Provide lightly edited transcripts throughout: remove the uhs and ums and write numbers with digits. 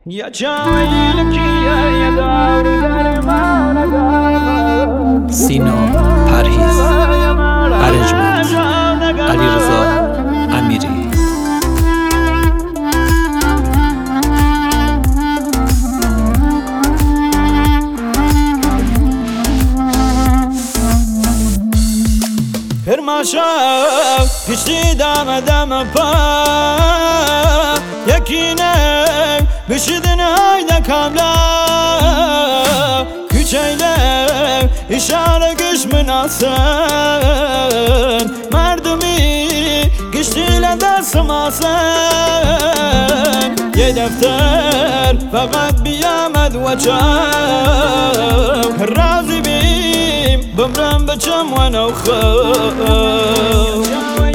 يا جايلك يا دار درمان سینا پرهیز ارنجمنت علیرضا امیری. Kırmaşam geçti dama pa Yakine bişidin hayda kamla Küçeyle işare güç münasın Merdumi geçtiyle dersim asın Ye defter fakat biyamed veçam Razı bim bımrım bıçım ve navkhım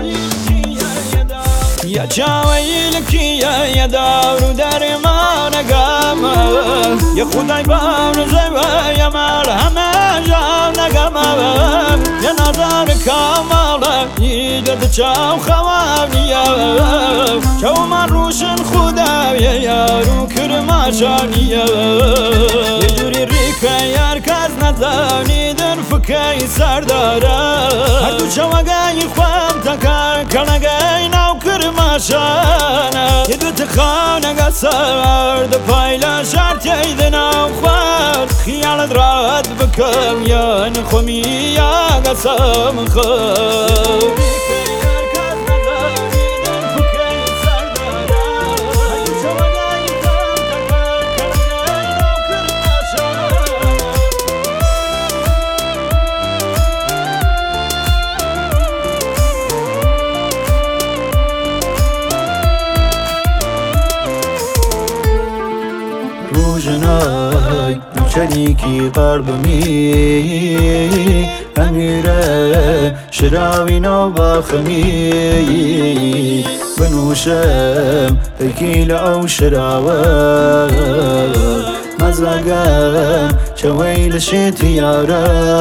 Ya çavaylik ya davru dermana gama Ya khuday bavru zeva ya marhama javna gama Ya nazar kamala yigat çav khawaniya Çav maruşun khuda ya yaru kırmaşaniya Yecuri rika yar kaz nazanidir fıkay sardara Her du çavagay khwam takar kanagay nav kırmaşana Yedu tıkhana gasar da paylaşar teydin avkhar Khiyalat rahat bıkım yan khumi ya gasam kham روزنای شریکی قلبمی امیره شراوی نو باخمی بنوشم تکیل او شراوه مزاقم شویل شتیاره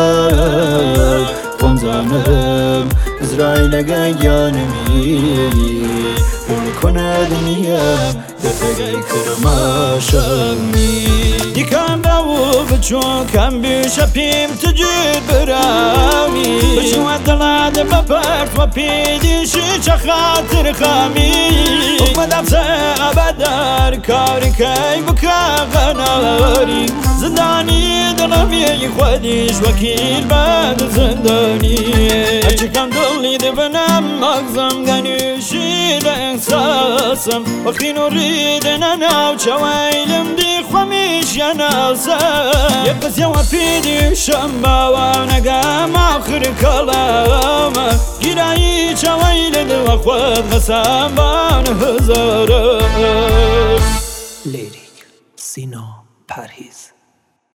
قمزانم ازرائیل گیانمی کنه دنیا دفری کرماشمی Dikan bavu bıçuk hem bir şapim tücür bırami Bıçuk adalade babart ve pidişi çakatır khami Ukmadamse abadar karikay bukağanari Zindani dalamiye khwadiş vakil bad zindani Açıkan doliydi benim mağzam ganüşiyle ihsasım Vakti nuridin anav çavaylim di خمیش یا نازه یه قصه و پیدیشم با نگم آخر کلام گیرایی چویل دو خود قسم بان هزاره لیریک سینا پرهیز